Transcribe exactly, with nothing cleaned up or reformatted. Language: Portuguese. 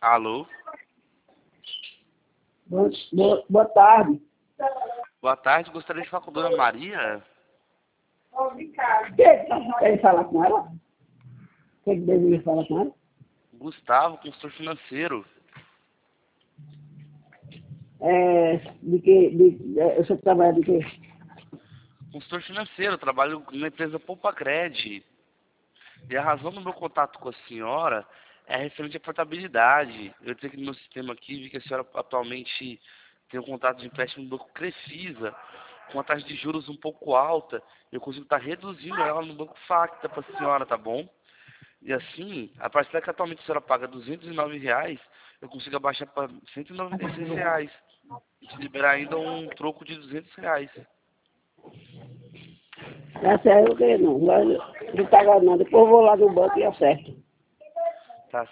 Alô? Boa, boa, boa tarde. Boa tarde, gostaria de falar com a dona Maria? Quer falar com ela? O que que deveria falar com ela? Gustavo, consultor financeiro. É, de que, de, é, eu sou trabalho de quê? Consultor financeiro, trabalho na empresa Poupa Cred. E a razão do meu contato com a senhora é referente à portabilidade. Eu entrei aqui no meu sistema aqui e vi que a senhora atualmente tem um contrato de empréstimo no banco Crefisa, com uma taxa de juros um pouco alta. Eu consigo estar reduzindo ela no banco Facta para a senhora, tá bom? E assim, a parcela que atualmente a senhora paga duzentos e nove reais, eu consigo abaixar para cento e noventa e seis reais. E te liberar ainda um troco de duzentos reais. Essa é o que não. Não, não tá agora não. Depois eu vou lá no banco e acerto.